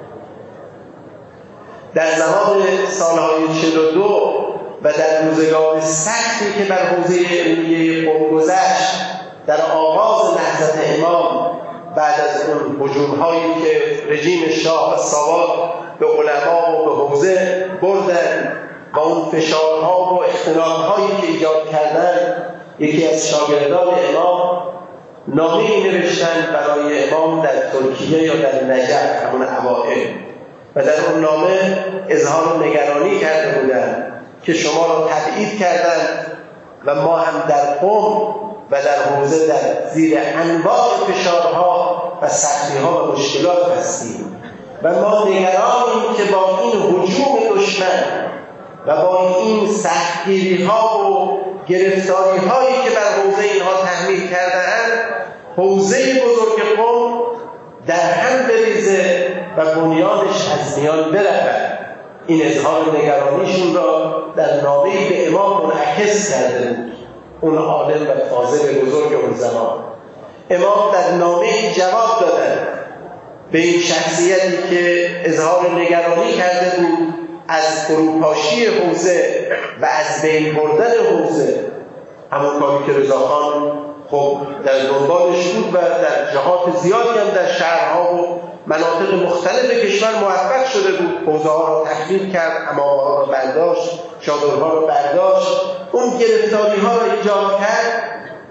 S2: در زمان سالهای چهل و دو و در روزگار سختی که بر حوزه علمیه قم گذشت در آغاز نهضت امام بعد از اون هجوم‌هایی که رژیم شاه ساواک به علما و به حوزه بردن و اون فشارها و اختناق‌هایی که ایجاد کردن، یکی از شاگردان امام نامه‌ای نوشتن برای امام در ترکیه یا در نجف همون اوائل و در اون نامه اظهار نگرانی کرده بودند که شما را تبعید کردند و ما هم در قم و در حوزه در زیر انواع فشارها و سختی‌ها و مشکلات هستیم و ما نگرانیم که با این هجوم دشمن و با این سختگیری‌ها و گرفتاری‌هایی که بر حوزه اینها تحمیل کرده‌اند، حوزه بزرگ قم در هم بریزه و بنیانش از میان برود. این اظهار نگرانیشون را در نامه‌ای به امام منعکس کرده بود، اون عالم و فاضل بزرگ اون زمان. امام در نامه‌ای جواب دادند به این شخصیتی که اظهار نگرانی کرده بود از فروپاشی حوزه و از بین بردن حوزه، همون کاری که رضاخان خب در دنبالش بود و در جهات زیادی هم در شهرها و مناطق مختلف کشور موفق شده بود. حوزه ها را تخریب کرد، عمامه ها را برداشت، چادرها را برداشت، اون گرفتاری ها را ایجاد کرد.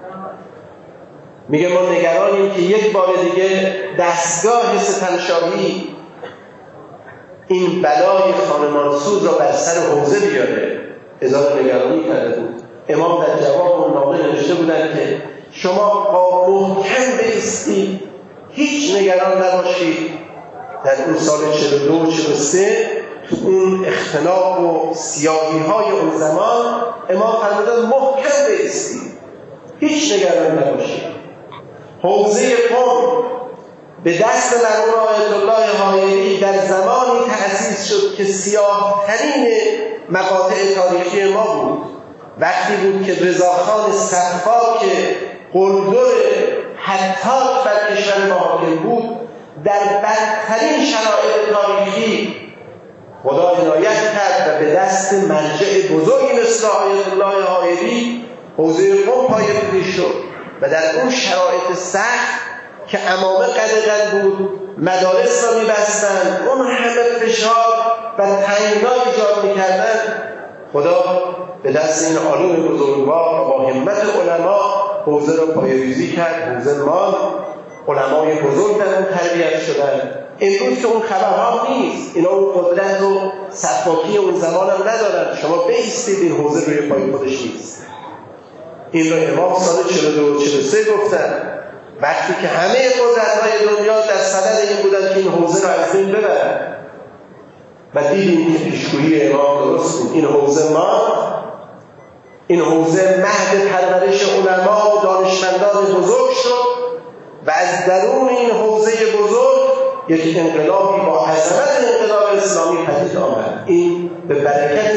S2: میگه ما نگرانیم که یک بار دیگه دستگاه ستمشاهی این بلای خانمانسوز را بر سر حوزه بیاره. اظهار نگرانی کرده بود. امام در جواب اون نامه نوشته بودن که شما با محکم بایستید، هیچ نگران نباشید. در اون سال چهل و دو چهل و سه تو اون اختناق و سیاهی های اون زمان امام فرمودن محکم بایستید، هیچ نگران نباشید. حوزه قم به دست مرحوم آیت الله حائری در زمانی تأسیس شد که سیاه ترین مقاطع تاریخی ما بود. وقتی بود که رضاخان سفاک قلدر حتی بر کشور ما حاکم بود، در بدترین شرایط تاریخی خدا عنایت کرد و به دست مرجع بزرگی مثل آیت الله حائری حوزه قم پایه‌ریزی شد و در اون شرایط سخت که عمامه قدغن بود، مدارس را می‌بستند، اون همه فشار و تنگنا ایجاد می‌کردند، خدا به دست این عالم بزرگوار با همت علما حوزه را پایه‌ریزی کرد. حوزه ما علمای بزرگ در اون تربیت شدند. امروز که اون خبرها نیست، اینا اون قدرت و سفاکی اون زمان هم ندارن. شما بایستید، این حوزه روی پای خودش نیست. این را امام سال چهل و دو چهل و سه گفتن، وقتی که همه قدرت‌های دنیا در صدد این بودن که این حوزه را از بین ببرن و دیدیم که پیشگویی امام درست بود. این حوزه ما، این حوزه مهد پرورش علما و دانشمندان بزرگ شد و از درون این حوزه بزرگ یک انقلابی با عظمت انقلاب اسلامی پدید آمد. این به برکت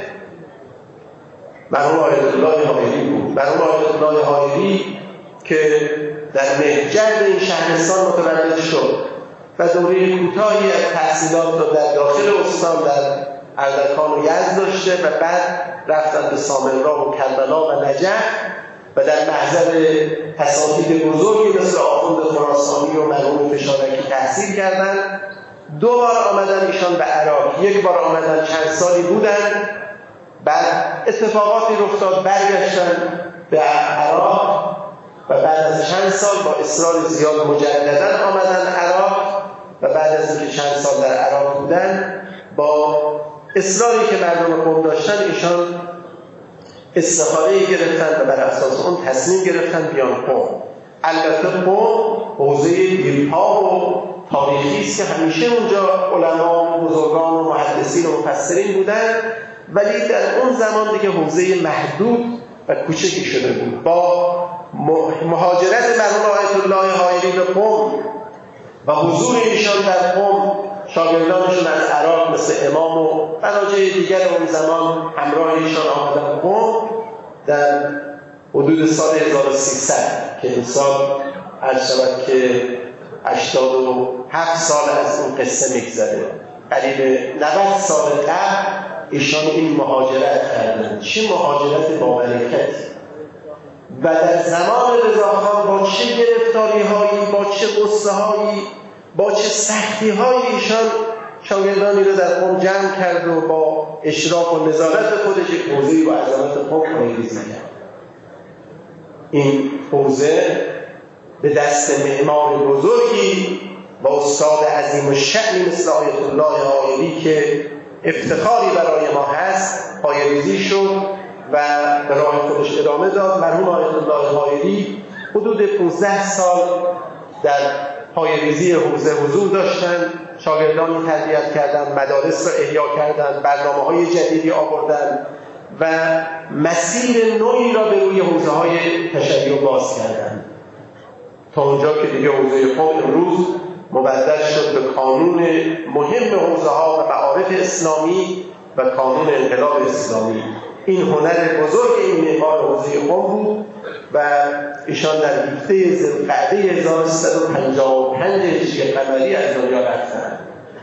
S2: مرحوم آیت الله حائری بود. مرحوم آیت الله حائری که در مهجر این شهرستان متولد شد و دوره کوتاهی از تحصیلات را در داخل استان در اردکان و یزد داشته و بعد رفتن به سامرا و کربلا و نجف و در محضر اساتید بزرگی مثل آخوند خراسانی و مرحوم فشارکی تحصیل کردند. دو بار آمدن ایشان به عراق، یک بار آمدن چند سالی بودن، بعد اتفاقاتی رخ داد برگشتن به عراق و بعد از چند سال با اصرار زیاد مجددا آمدن عراق و بعد از اینکه چند سال در عراق بودن با اصراری که مردم قم داشتن ایشان استخاره گرفتن و بر اساس اون تصمیم گرفتن بیان قم. البته قم حوزه دیرپا و تاریخی است که همیشه اونجا علما و بزرگان و محدثین و مفسرین بودن، ولی در اون زمان دیگه حوزه محدود و کوچکی شده بود. با مهاجرت مرحوم آیت الله حائری به قم و حضور ایشان در قم، شاگردانشون از عراق مثل امام و مراجع دیگر اون زمان همراه ایشان آمدن قم در حدود سال هزار و سیصد که این سال عرض شود که هشتاد و هفت سال از اون قصه میگذره. قریب نود سال قبل ایشان این مهاجرت کردن. چه مهاجرت با برکتی! و در زمان رضاخان با چه گرفتاری‌هایی، با چه غصه‌هایی، با چه سختی‌هایی ایشان شاگردانی رو در قم جمع کرد و با اشراف و نظارت خودش یک حوزه‌ای با عظمت قم پایه‌ریزی کرد. این حوزه به دست معمار بزرگی با استاد عظیم الشأنی مثل آیت الله حائری که افتخاری برای ما هست پایه‌ریزی شد و به راه خودش ادامه داد. مرحوم آیت الله حائری حدود پانزده سال در پایه‌ریزی حوزه حضور داشتند، شاگردانی تربیت کردند، مدارس را احیا کردند، برنامه‌های جدیدی آوردند و مسیر نوعی را به روی حوزه‌های تشیع باز کردند تا اونجا که دیگه حوزه قم امروز مبدل شد به کانون مهم حوزه‌ها و معارف اسلامی و کانون انقلاب اسلامی. این هنر بزرگ این معمار حوزه قم بود و ایشان در هفده ذوالقعده هزار و سیصد و پنجاه و پنج هجری قمری از دنیا رفتند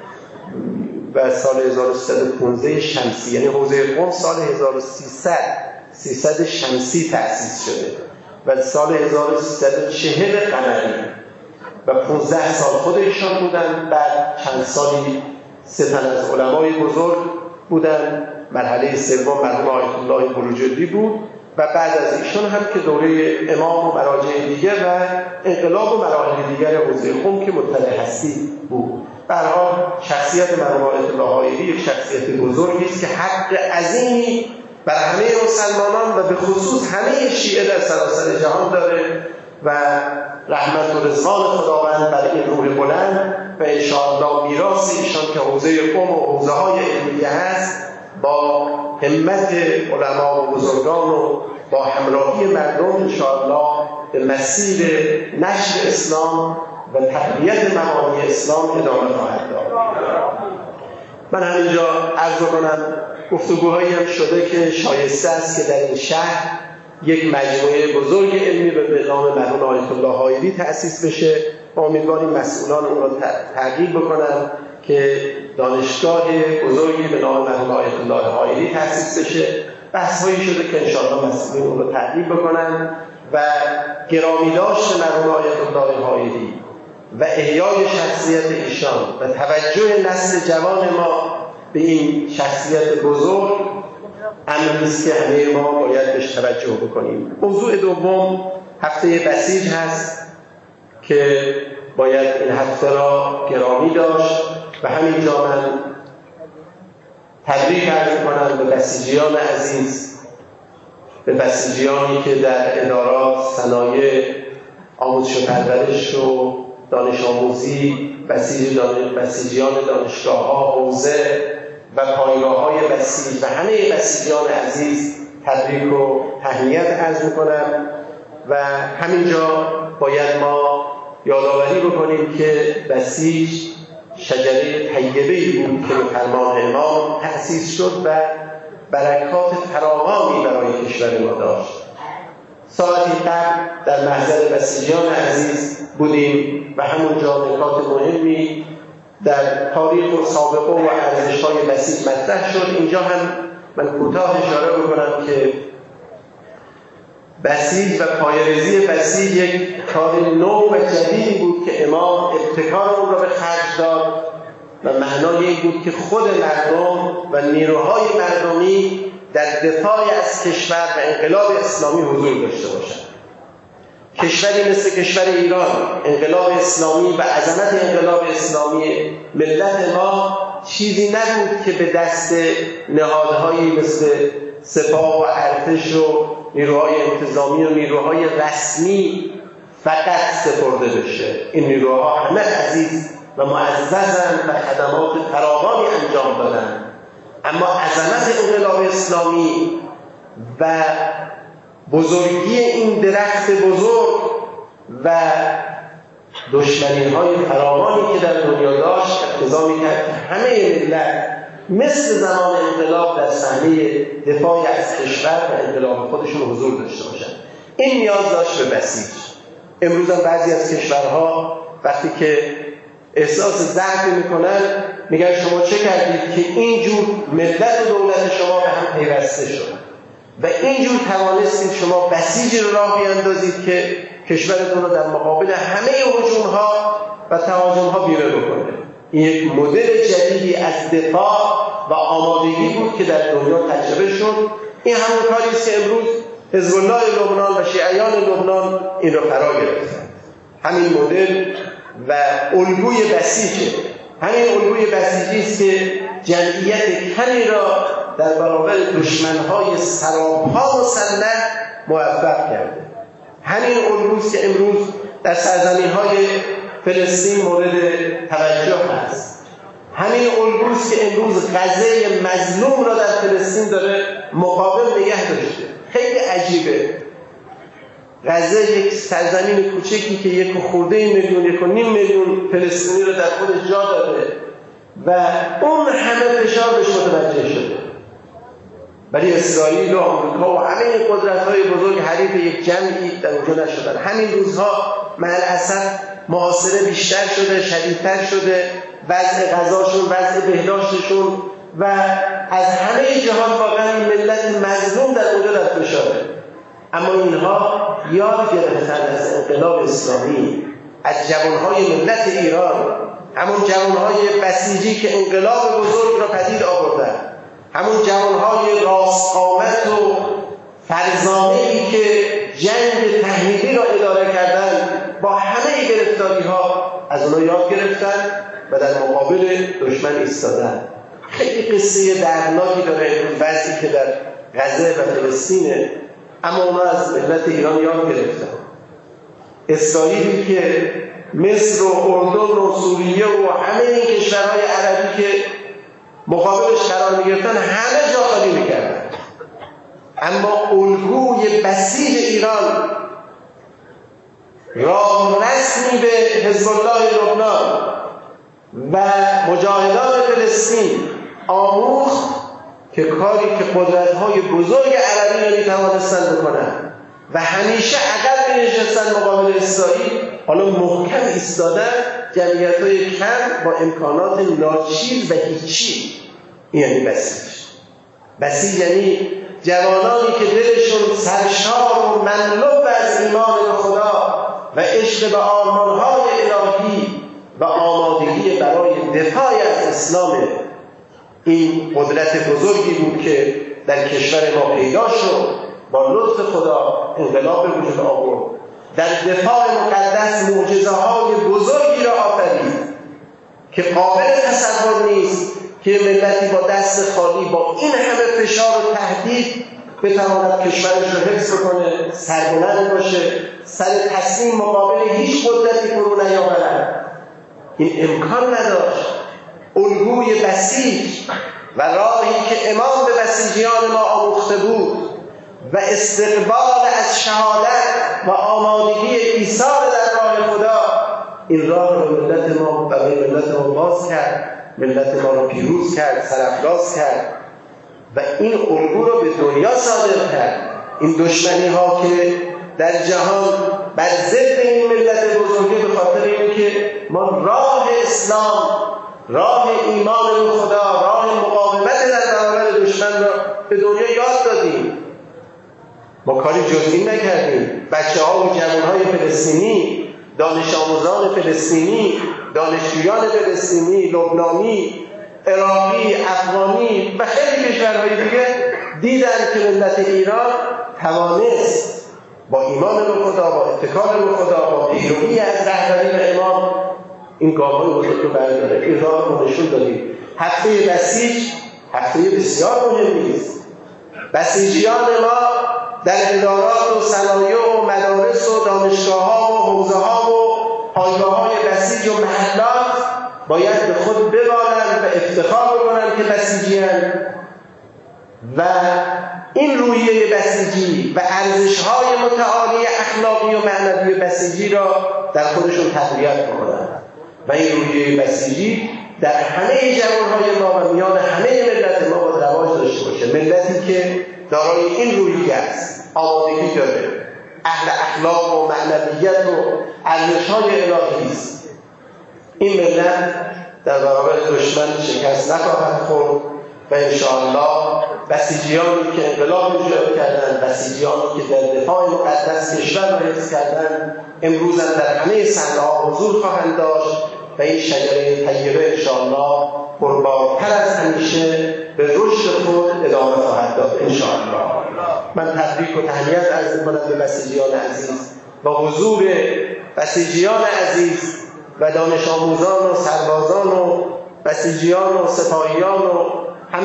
S2: و سال هزار و سیصد و پانزده شمسی، یعنی حوزه قم سال هزار و سیصد شمسی تأسیس شده و سال هزار و سیصد و چهل قمری و پانزده سال خود ایشان بودن. بعد چند سالی سه تن از علمای بزرگ بودن. مرحله سوم مرحوم آیت الله بروجردی بود و بعد از ایشان هم که دوره امام و مراجع دیگر و انقلاب و مراحل دیگر حوزه قم که مطلع هستی بود. به هر حال شخصیت مرحوم آیت الله حائری یک شخصیت بزرگی است که حق عظیمی بر همه مسلمانان و به خصوص همه شیعه در سراسر جهان داره و رحمت و رضوان خداوند بر این روح بلند و انشاءالله میراث ایشان که حوزه قم و حوزه‌های علمیه هست با همت علما و بزرگان و با همراهی مردم انشاءالله به مسیر نشر اسلام و تقویت مبانی اسلام ادامه خواهد داد. من همینجا عرض کنم گفتگوهایی هم شده که شایسته است که در این شهر یک مجموعه بزرگ علمی به نام مرحوم آیت الله حائری تأسیس بشه و امیدواریم مسئولان اون را تحقیق بکنن که دانشگاه بزرگی به نام مرحوم آیت الله حائری تأسیس بشه. بحث‌هایی شده که انشاءالله مسئولین اون را تحقیق بکنن و گرامی داشت مرحوم آیت الله حائری و احیای شخصیت ایشان و توجه نسل جوان ما به این شخصیت بزرگ امری است که همه ما باید بهش توجه بکنیم. موضوع دوم هفته بسیج هست که باید این هفته را گرامی داشت و همینجا من تبریک عرض کنم به بسیجیان عزیز، به بسیجیانی که در ادارات صنایع آموزش و پرورش و دانش آموزی، بسیج بسیجیان دانشگاه‌ها، حوزه و پایگاه‌های بسیج و همه بسیجیان عزیز تبریک و تهنیت عرض می‌کنم و همینجا باید ما یادآوری بکنیم که بسیج شجره طیبه‌ای بود که به فرمان امام تأسیس شد و برکات فراوانی برای کشور ما داشت. ساعتی قبل در محضر بسیجیان عزیز بودیم و همونجا نکات مهمی در تاریخ و سابقه و ارزش‌های بسیج مطرح شد. اینجا هم من کوتاه اشاره بکنم که بسیج و پایه‌ریزی بسیج یک کار نو و جدیدی بود که امام ابتکار اون را به خرج داد و معنای این بود که خود مردم و نیروهای مردمی در دفاع از کشور و انقلاب اسلامی حضور داشته باشند. کشوری مثل کشور ایران، انقلاب اسلامی و عظمت انقلاب اسلامی ملت ما چیزی نبود که به دست نهادهایی مثل سپاه و ارتش و نیروهای انتظامی و نیروهای رسمی فقط سپرده بشه. این نیروها همه عزیز و معززند و خدمات فراوانی انجام دادند، اما عظمت انقلاب اسلامی و بزرگی این درخت بزرگ و دشمنی‌های فراوانی که در دنیا داشت اقتضا می‌کرد که همه ملت مثل زمان انقلاب در صحنه دفاع از کشور و انقلاب خودشون حضور داشته باشند. این نیاز داشت به بسیج. امروز هم بعضی از کشورها وقتی که احساس ضعف میکنن میگن شما چه کردید که اینجور ملت و دولت شما به هم پیوسته شد و اینجور توانستید شما بسیجی رو راه بیاندازید که کشورتون رو در مقابل همه هجوم‌ها و تهاجم‌ها بیرون بکنه. این یک مدل جدیدی از دفاع و آمادگی بود که در دنیا تجربه شد. این همون کاری است که امروز حزب الله لبنان و شیعیان لبنان این رو فرا گرفتن. همین مدل و الگوی بسیجه. همین الگوی بسیجی است که جمعیت کمی را در برابر دشمن‌های سراپا مسلح موفق کرده. همین الگویی که امروز در سرزمین‌های فلسطین مورد توجه است. همین الگویی که امروز غزه مظلوم را در فلسطین داره مقاوم نگه داشته. خیلی عجیبه. غزه یک سرزمین کوچکی که یک خورده میلیون یک و نیم میلیون فلسطینی رو در خودش جا داده و اون همه فشار بهش متوجه شده. ولی اسرائیل و آمریکا و همه قدرت‌های بزرگ حریف یک جمعی در اونجا نشدن. همین روزها مع‌الاسف محاصره بیشتر شده، شدیدتر شده، وضع غذاشون، وضع بهداشتشون و از همه جهان واقعا این ملت مظلوم در اونجا در فشاره. اما اینها یاد گرفتن از انقلاب اسلامی، از جوانهای ملت ایران، همون جوانهای بسیجی که انقلاب بزرگ را پدید آوردن، همون جوانهای راستقامت و فرزانه‌ای که جنگ تحمیلی را اداره کردن با همه گرفتاری ها از اونها یاد گرفتن و در مقابل دشمن ایستادن. خیلی قصه دردناکی داره این وضعی که در غزه و فلسطینه، اما اونا از ملت ایران یاد گرفتن. اسرائیلی که مصر و اردن و سوریه و همه این کشورهای عربی که مقابلش قرار می‌گرفتن همه جا خالی می‌کردن، اما الگوی بسیج ایران راه رسمی به حزب الله لبنان و مجاهدان فلسطین آموخت که کاری که قدرت‌های بزرگ عربی نمی‌توانستند بکنند و همیشه عقب می‌نشستند مقابل اسرائیل، حالا محکم ایستادن، جمعیت‌های کم با امکانات ناچیز و هیچی. یعنی بسیج. بسیج یعنی جوانانی که دلشون سرشار و مملو از ایمان به خدا و عشق به آرمان‌های الهی و آمادگی برای دفاع از اسلام. این قدرت بزرگی بود که در کشور ما پیدا شد، با لطف خدا انقلاب به وجود آورد، در دفاع مقدس معجزه‌های بزرگی را آفرید که قابل تصور نیست که ملتی با دست خالی با این همه فشار و تهدید بتواند کشورش رو حفظ کنه، سربلند باشه، سر تسلیم مقابل هیچ قدرتی فرو نیاورد. این امکان نداشت. الگوی بسیج و راهی که امام به بسیجیان ما آموخته بود و استقبال از شهادت و آمادگی ایثار در راه خدا، این راه رو ملت ما و ملت ما باز کرد، ملت ما رو پیروز کرد، سرافراز کرد و این الگو رو به دنیا صادر کرد. این دشمنی ها که در جهان بر ضد این ملت بزرگی به خاطر اینکه ما راه اسلام، راه ایمان به خدا، راه مقاومت در برابر دشمن را به دنیا یاد دادیم. ما کاری جز این نکردیم. بچه ها و جوان های فلسطینی، دانش آموزان فلسطینی، دانشجویان فلسطینی، لبنانی، عراقی، افغانی و خیلی کشورهای دیگه دیدن که ملت ایران توانست با ایمان به خدا، با اتکال به خدا، با پیروی از رهبری به امام این گام‌های بزرگ رو برداره. این راه رو نشون دادیم. هفته بسیج هفته بسیار مهمی است. بسیجیان ما در ادارات و صنایع و مدارس و دانشگاه‌ها و حوزه‌ها و پایگاه‌های بسیج و محلات باید به خود ببالند و افتخار بکنند که بسیجی‌اند و این روحیه بسیجی و ارزش‌های متعالی اخلاقی و معنوی بسیجی را در خودشون تقویت بکنند و این روحیه بسیجی در همه جوانهای ما و میان همه ملت ما باید رواج داشته باشه. ملتی که دارای این روحیه است، آمادگی داره، اهل اخلاق و معنویت و ارزش‌های الهی است، این ملت در برابر دشمن شکست نخواهد خورد و انشاءالله بسیجیانی که انقلاب ایجاد کردند، بسیجیانی که در دفاع مقدس کشور را حفظ کردند، امروز در همه صحنه‌ها حضور خواهند داشت و این شجره طیبه انشاءالله پربارتر از همیشه به رشد خود ادامه خواهد داد انشاءالله. من تبریک و تهنیت عرض می‌کنم به بسیجیان عزیز و حضور بسیجیان عزیز و دانش آموزان و سربازان و بسیجیان و سپاهیان و همه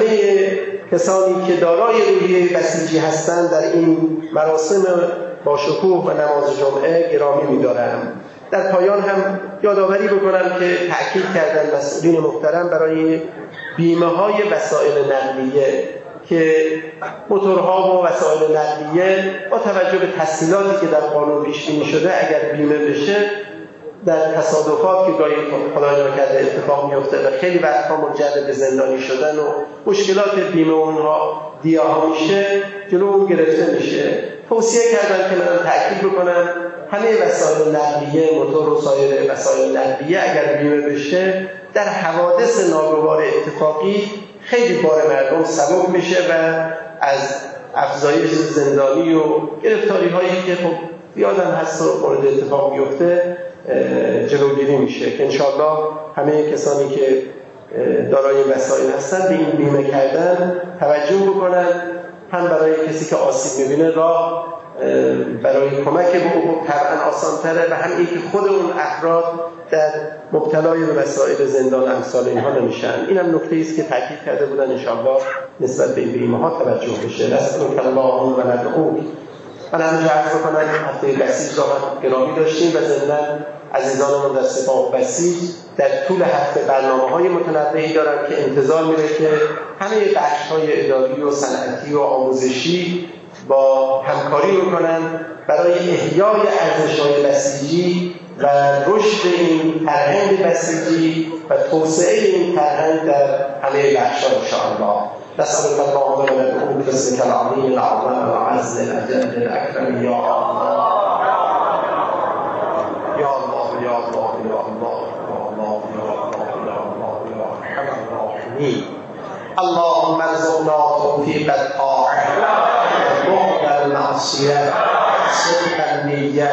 S2: کسانی که دارای روحیه بسیجی هستند در این مراسم با شکوه و نماز جمعه گرامی می‌دارم. در پایان هم یادآوری بکنم که تأکید کردن مسئولین محترم برای بیمه های وسایل نقلیه که موتورها و وسایل نقلیه با توجه به تسهیلاتی که در قانون پیش بینی شده اگر بیمه بشه در تصادفات که گاهی خدای نکرده اتفاق میفته و خیلی وقتها منجر به زندانی شدن و مشکلات بیمه اونها دیاها میشه جلو اون گرفته میشه. توصیه کردن که من تأکید بکنم همه وسایل نقلیه، موتور و سایر وسایل نقلیه اگر بیمه بشه در حوادث ناگوار اتفاقی خیلی بار مردم سبب میشه و از افزایش زندانی و گرفتاری هایی که خب یادم هست و مورد اتفاق میفته جلوگیری میشه که انشاءالله همه کسانی که دارای وسایل هستن به این بیمه کردن توجه بکنن، هم برای کسی که آسیب میبینه راه برای کمک به او طبعا آسان تره و هم این که خود اون افراد در مبتلای به مسائل زندان امثال اینها نمیشن. اینم نکته است که تاکید کرده بودن انشاءالله نسبت به این بیمه ها توجه بشه. نسألک اللهم و ندعوک. من همینجا عرض بکنم هفته بسیج را گرامی داشتیم و ضمناً عزیزانمون در سپاه بسیج در طول هفته برنامه‌های متنوعی دارن که انتظار میره که همه بخش‌های اداری و صنعتی و آموزشی با همکاری میکنن برای احیای ارزش‌های بسیجی و رشد این فرهنگ بسیجی و توسعه این فرهنگ در همه بخش‌ها انشاءالله. نسألك اللهم وندعوك باسمك العظيم العظيم العز الأجل الأكرم يا الله يا الله يا الله يا الله يا الله يا الله يا الله يا أرحم الراحمين. اللهم ارزقنا توفيق الطاعة وبعد المعصية صدق النية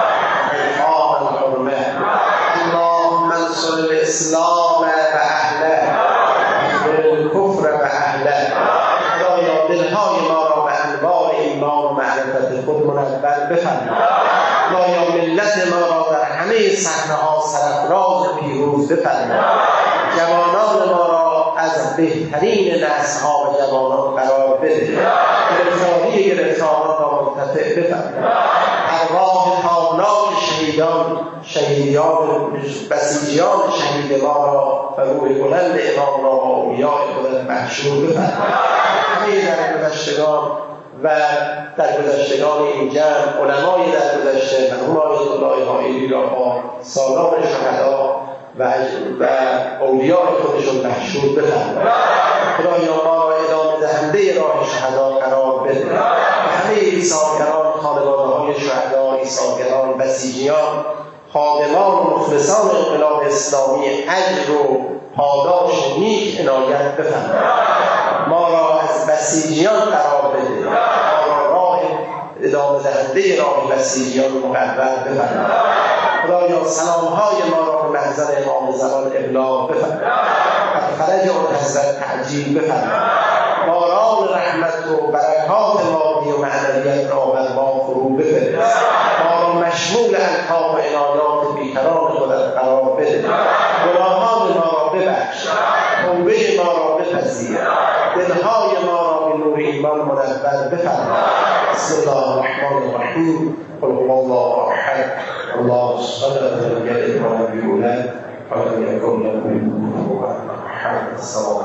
S2: وإقام الحرمة. اللهم انصر الإسلام وأهله الكفر و اهله. خدایا دلهای ما را به انوار ایمان و معرفت خود منور بفرما. خدایا ملت ما را در همه صحنه‌ها سرفراز پیروز بفرما. جوانان ما را از بهترین نسل‌ها و جوانان قرار بده. گرفتاری گرفتاران را منتفع بفرما. ارواح تابناک شهیدان شهیدان بسیجیان شهید ما را و روح بلند امام را و اولیاء خودت محشور بفرما. همه در گذشتگان و در گذشتگان این جمع علمای در گذشته و همای الله حائلی را با سالار شهدا و و اولیاء خودشون محشور بفرما. خدایا ما را ادامه دهنده راه شهدا قرار بده و همه ایثارگران خانواده‌های شهدا، ایثارگران بسیجیان، خادمان و مخلصان انقلاب اسلامی اجر و پاداش نیک عنایت بفرما. ما را از بسیجیان قرار بده، ما را راه ادامه دهنده راه بسیجیان مقرر بفرما. خدایا سلام‌های ما را به محضر امام زمان ابلاغ بفرما. از فرج آن حضرت تعجیل بفرما. باران رحمت و برکات مادی و معنویت را بر ما فرو بفرست. ما را مشمول الطاف و عنایات بیکران خودت قرار بده. گناهان ما را ببخش، توبه ما را بپذیر، دلهای ما را به نور ایمان منور بفرما. بسم الله الرحمن الرحیم. قل هو الله احد الله الصمد لم یلد ولم یولد ولم یکن له کفوا احد.